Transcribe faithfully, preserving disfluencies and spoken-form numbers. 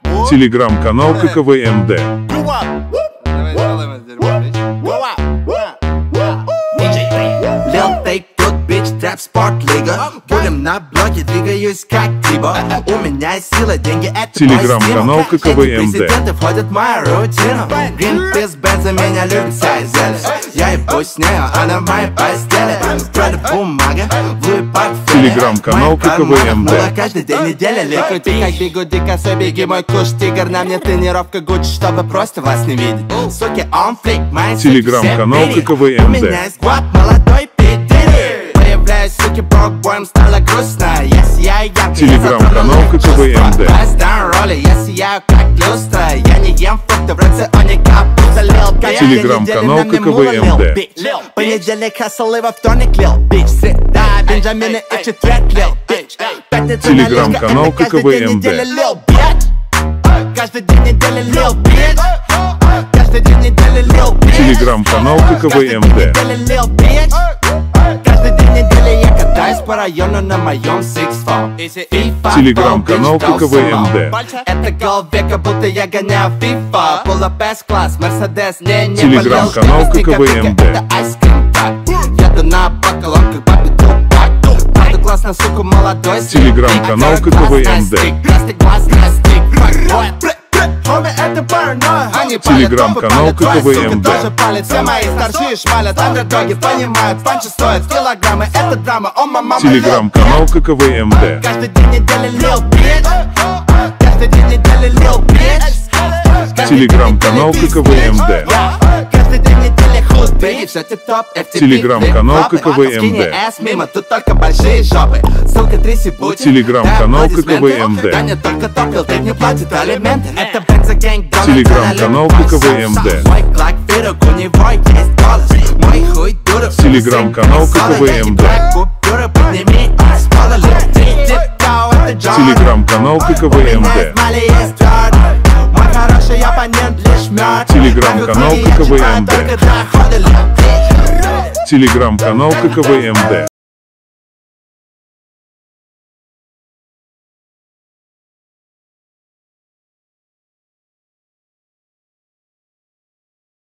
Телеграм-канал ККВМД. Будем на блоке, двигаюсь как Тибо. У меня сила, деньги, это Телеграм-канал ККВМД. Президенты входят в мою рутину. Greenpeace, Бенза, меня любит вся и зелень. Я ебусь с нею, она в моей постели. Правда, бумага, в портфеле. Телеграм-канал ККВМД. Каждый день недели ликуй, ты как бигуди, косой, беги, мой куш, тигр. На мне тренировка Гуччи, чтобы просто вас не видеть. Суки, он флик, мои Телеграм-канал ККВМД. У меня есть гвап, молодой пидери. Появляюсь, суки, брокбоем, стало грустно. Я сияю ярко, Телеграм-канал ККВМД. роли, я сияю как люстра. Я не ем фрукты в рационе, капуста, лил. Телеграм-канал ККВМД. Понедельник хасл и во вторник лил, бич. Среда, Бенджамины и четверг лил, бич. Телеграм-канал ККВМД. Каждый день недели лил, бич. Каждый день недели лил, бич. Телеграм-канал ККВМД. Каждый день недели я катаюсь по району на моем Six Four. Телеграм-канал ККВМД. Это гол века, будто я гоняю FIFA. Пола бэс-класс, Мерседес, не, не Телеграм-канал ККВМД. Это айскрим так. Еду на бакалон, как папе Тупак. Правда классно, сука, молодой. Телеграм-канал ККВМД. Телеграм-канал ККВМД. Все мои старшие шмалят, андердоги понимают, панчи стоят килограммы, это драма, о мама. Телеграм-канал ККВМД. Каждый день недели лил, бич. Каждый день недели лил, бич. Телеграм-канал ККВМД. Каждый день недели худ, бич. Все тип-топ, эф ти пи, Телеграм-канал ККВМД. Скини эс мимо, тут только большие жопы. Ссылка тряси будет. Телеграм-канал ККВМД. Таня только топил, ты не платит алименты. Это бензогэнг. Телеграм-канал ККВМД. Мой клак фирок, у него есть голос. Мой хуй дуров. Телеграм-канал ККВМД. Купюры подними, с пола летит. Телеграм-канал ККВМД. Мой хороший оппонент лишь мертв. Телеграм-канал ККВМД. Телеграм-канал ККВМД.